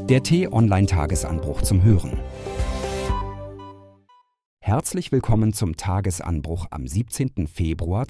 Der T-Online-Tagesanbruch zum Hören. Herzlich willkommen zum Tagesanbruch am 17. Februar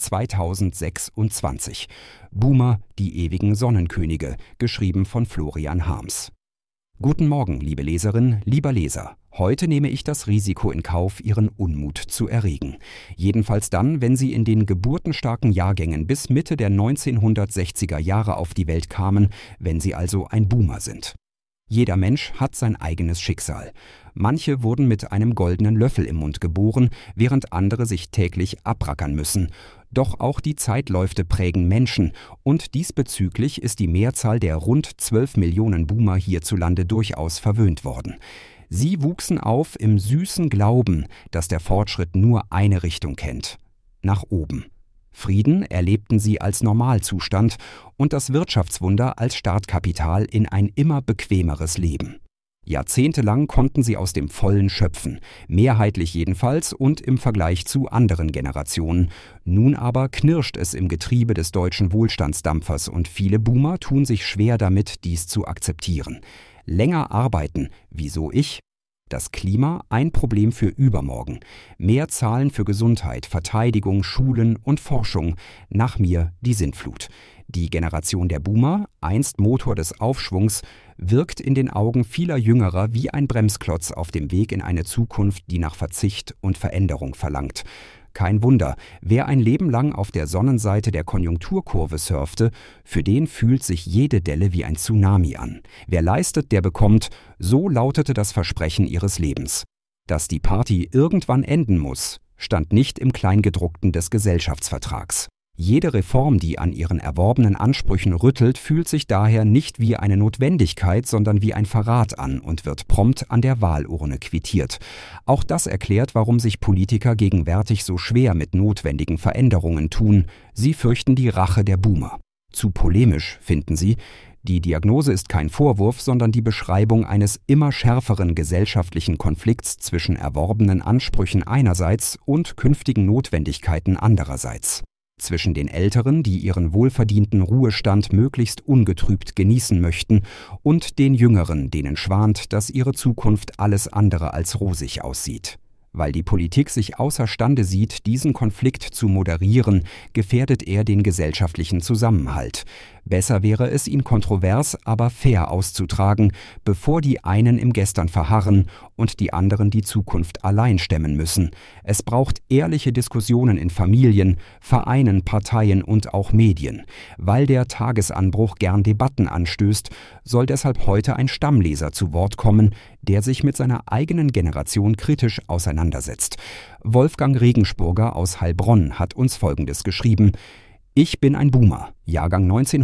2026. Boomer, die ewigen Sonnenkönige, geschrieben von Florian Harms. Guten Morgen, liebe Leserin, lieber Leser. Heute nehme ich das Risiko in Kauf, Ihren Unmut zu erregen. Jedenfalls dann, wenn Sie in den geburtenstarken Jahrgängen bis Mitte der 1960er Jahre auf die Welt kamen, wenn Sie also ein Boomer sind. Jeder Mensch hat sein eigenes Schicksal. Manche wurden mit einem goldenen Löffel im Mund geboren, während andere sich täglich abrackern müssen. Doch auch die Zeitläufte prägen Menschen und diesbezüglich ist die Mehrzahl der rund 12 Millionen Boomer hierzulande durchaus verwöhnt worden. Sie wuchsen auf im süßen Glauben, dass der Fortschritt nur eine Richtung kennt: nach oben. Frieden erlebten sie als Normalzustand und das Wirtschaftswunder als Startkapital in ein immer bequemeres Leben. Jahrzehntelang konnten sie aus dem Vollen schöpfen, mehrheitlich jedenfalls und im Vergleich zu anderen Generationen. Nun aber knirscht es im Getriebe des deutschen Wohlstandsdampfers und viele Boomer tun sich schwer damit, dies zu akzeptieren. Länger arbeiten, wieso ich? Das Klima ein Problem für übermorgen. Mehr Zahlen für Gesundheit, Verteidigung, Schulen und Forschung. Nach mir die Sintflut. Die Generation der Boomer, einst Motor des Aufschwungs, wirkt in den Augen vieler Jüngerer wie ein Bremsklotz auf dem Weg in eine Zukunft, die nach Verzicht und Veränderung verlangt. Kein Wunder, wer ein Leben lang auf der Sonnenseite der Konjunkturkurve surfte, für den fühlt sich jede Delle wie ein Tsunami an. Wer leistet, der bekommt, so lautete das Versprechen ihres Lebens. Dass die Party irgendwann enden muss, stand nicht im Kleingedruckten des Gesellschaftsvertrags. Jede Reform, die an ihren erworbenen Ansprüchen rüttelt, fühlt sich daher nicht wie eine Notwendigkeit, sondern wie ein Verrat an und wird prompt an der Wahlurne quittiert. Auch das erklärt, warum sich Politiker gegenwärtig so schwer mit notwendigen Veränderungen tun. Sie fürchten die Rache der Boomer. Zu polemisch, finden sie. Die Diagnose ist kein Vorwurf, sondern die Beschreibung eines immer schärferen gesellschaftlichen Konflikts zwischen erworbenen Ansprüchen einerseits und künftigen Notwendigkeiten andererseits. Zwischen den Älteren, die ihren wohlverdienten Ruhestand möglichst ungetrübt genießen möchten, und den Jüngeren, denen schwant, dass ihre Zukunft alles andere als rosig aussieht. Weil die Politik sich außerstande sieht, diesen Konflikt zu moderieren, gefährdet er den gesellschaftlichen Zusammenhalt. Besser wäre es, ihn kontrovers, aber fair auszutragen, bevor die einen im Gestern verharren und die anderen die Zukunft allein stemmen müssen. Es braucht ehrliche Diskussionen in Familien, Vereinen, Parteien und auch Medien. Weil der Tagesanbruch gern Debatten anstößt, soll deshalb heute ein Stammleser zu Wort kommen, der sich mit seiner eigenen Generation kritisch auseinandersetzt. Wolfgang Regensburger aus Heilbronn hat uns Folgendes geschrieben: Ich bin ein Boomer, Jahrgang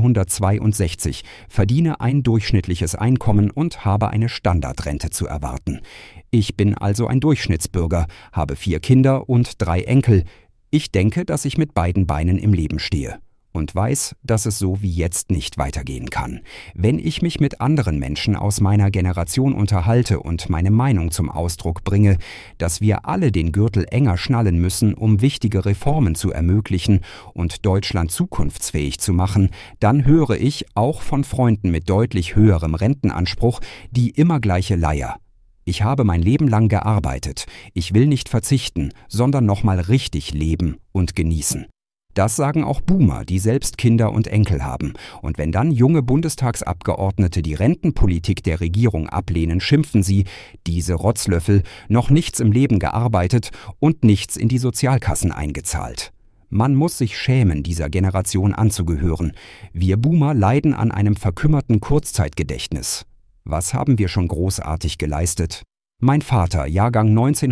1962, verdiene ein durchschnittliches Einkommen und habe eine Standardrente zu erwarten. Ich bin also ein Durchschnittsbürger, habe 4 Kinder und 3 Enkel. Ich denke, dass ich mit beiden Beinen im Leben stehe. Und weiß, dass es so wie jetzt nicht weitergehen kann. Wenn ich mich mit anderen Menschen aus meiner Generation unterhalte und meine Meinung zum Ausdruck bringe, dass wir alle den Gürtel enger schnallen müssen, um wichtige Reformen zu ermöglichen und Deutschland zukunftsfähig zu machen, dann höre ich, auch von Freunden mit deutlich höherem Rentenanspruch, die immer gleiche Leier. Ich habe mein Leben lang gearbeitet. Ich will nicht verzichten, sondern nochmal richtig leben und genießen. Das sagen auch Boomer, die selbst Kinder und Enkel haben. Und wenn dann junge Bundestagsabgeordnete die Rentenpolitik der Regierung ablehnen, schimpfen sie: diese Rotzlöffel, noch nichts im Leben gearbeitet und nichts in die Sozialkassen eingezahlt. Man muss sich schämen, dieser Generation anzugehören. Wir Boomer leiden an einem verkümmerten Kurzzeitgedächtnis. Was haben wir schon großartig geleistet? Mein Vater, Jahrgang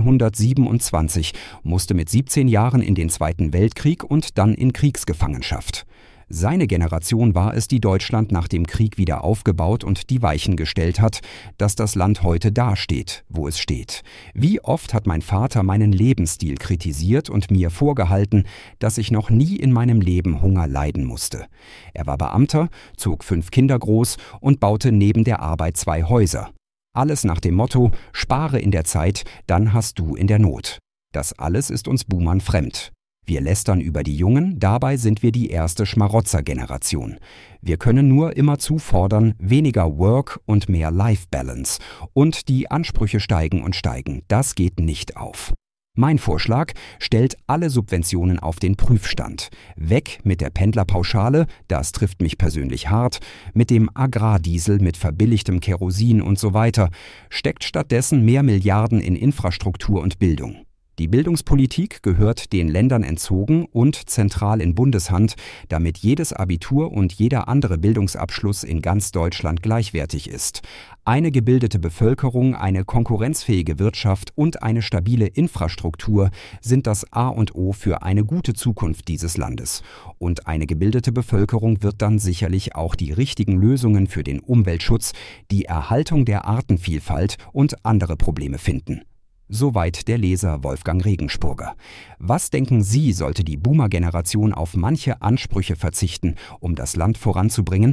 1927, musste mit 17 Jahren in den Zweiten Weltkrieg und dann in Kriegsgefangenschaft. Seine Generation war es, die Deutschland nach dem Krieg wieder aufgebaut und die Weichen gestellt hat, dass das Land heute dasteht, wo es steht. Wie oft hat mein Vater meinen Lebensstil kritisiert und mir vorgehalten, dass ich noch nie in meinem Leben Hunger leiden musste. Er war Beamter, zog 5 Kinder groß und baute neben der Arbeit 2 Häuser. Alles nach dem Motto: spare in der Zeit, dann hast du in der Not. Das alles ist uns Boomern fremd. Wir lästern über die Jungen, dabei sind wir die erste Schmarotzer-Generation. Wir können nur immerzu fordern, weniger Work und mehr Life-Balance. Und die Ansprüche steigen und steigen. Das geht nicht auf. Mein Vorschlag: stellt alle Subventionen auf den Prüfstand. Weg mit der Pendlerpauschale, das trifft mich persönlich hart, mit dem Agrardiesel mit verbilligtem Kerosin und so weiter. Steckt stattdessen mehr Milliarden in Infrastruktur und Bildung. Die Bildungspolitik gehört den Ländern entzogen und zentral in Bundeshand, damit jedes Abitur und jeder andere Bildungsabschluss in ganz Deutschland gleichwertig ist. Eine gebildete Bevölkerung, eine konkurrenzfähige Wirtschaft und eine stabile Infrastruktur sind das A und O für eine gute Zukunft dieses Landes. Und eine gebildete Bevölkerung wird dann sicherlich auch die richtigen Lösungen für den Umweltschutz, die Erhaltung der Artenvielfalt und andere Probleme finden. Soweit der Leser Wolfgang Regenspurger. Was denken Sie, sollte die Boomer-Generation auf manche Ansprüche verzichten, um das Land voranzubringen?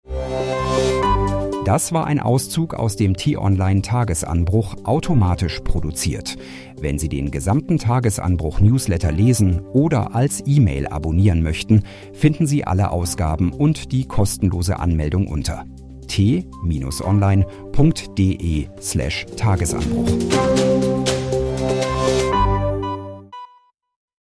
Das war ein Auszug aus dem T-Online-Tagesanbruch, automatisch produziert. Wenn Sie den gesamten Tagesanbruch-Newsletter lesen oder als E-Mail abonnieren möchten, finden Sie alle Ausgaben und die kostenlose Anmeldung unter t-online.de/Tagesanbruch.